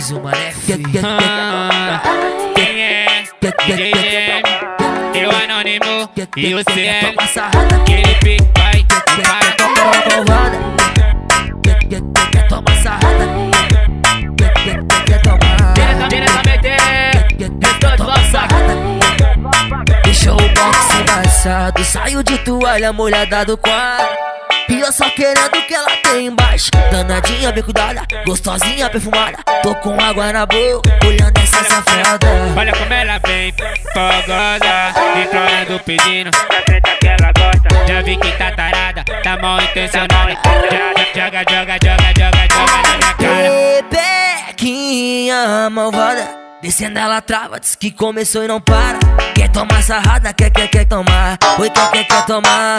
mais uma, né? Quem é? DJ Gem, eu anônimo e o CM. Toma sarrada, Aquele pique vai, toma malvada. Toma sarrada, tomar. Toma sarrada. Deixou o box embaçado, saiu de toalha molhada do quarto. E eu só querendo que ela tem embaixo. Danadinha, bem cuidada, gostosinha, perfumada. Tô com água na boca, olhando essa safada. Olha como ela vem, fogosa, implorando, pedindo da treta que ela gosta. Já vi que tá tarada, tá mal intencionada. Joga na minha cara. Rebequinha malvada, descendo ela trava, diz que começou e não para. Quer tomar sarrada, quer tomar. Oi, quer tomar.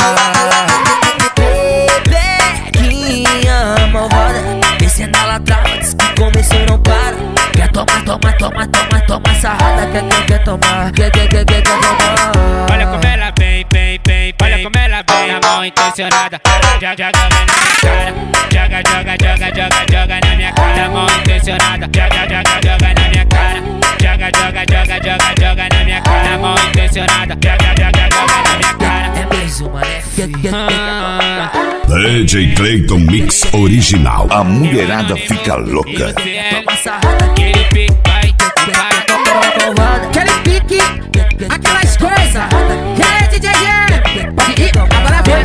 Rebequinha malvada, descendo ela trava, diz que começou e não para. Quer tomar sarrada, quer tomar. Quer tomar. Olha como ela vem, olha como ela vem, a mal intencionada. Joga na minha cara. Joga na minha cara, mal intencionada. Joga na minha cara. Joga na minha cara, mal intencionada. Joga na minha cara. É mais uma, né? DJ Clayton Mix Original. A mulherada fica louca. Toma sarrada, Aquele pique vai, toma malvada. Aquele pique, aquelas coisas. E aí, DJ Gem? Pode ir, agora vem.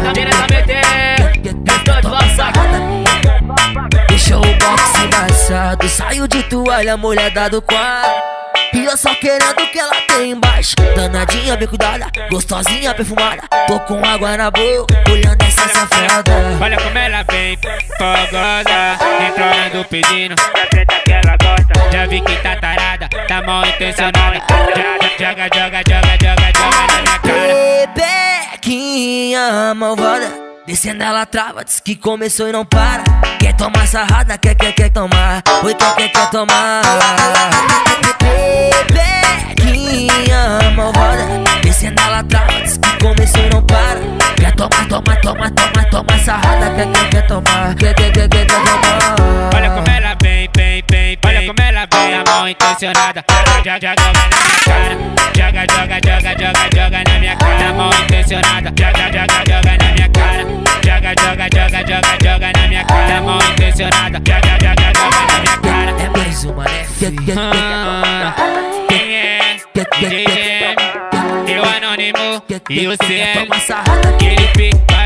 Deixou o box embaçado, saiu de toalha molhada do quarto. E eu só querendo que ela tem embaixo. Danadinha, bem cuidada, gostosinha, perfumada. Tô com água na boca, olhando essa safada. olha como ela vem, fogosa, implorando, pedindo da treta que ela gosta. Já vi que tá tarada, tá mal intencionada. Joga na minha cara. Rebequinha malvada, descendo ela trava, diz que começou e não para. Quer tomar sarrada, quer tomar. Oi, quer tomar. Rebequinha malvada, descendo ela trava, diz que começou e não para. Quer tomar sarrada, quer tomar. Quer tomar. Olha como ela vem, olha como ela vem, a mal intencionada. Joga na minha cara. Joga na minha cara, mal intencionada. Joga na minha cara. Joga na minha cara, mal intencionada. Joga na minha cara. É mais uma, né? Quem é? DJ Gem, eu anônimo e o CM. Toma sarrada, Aquele pique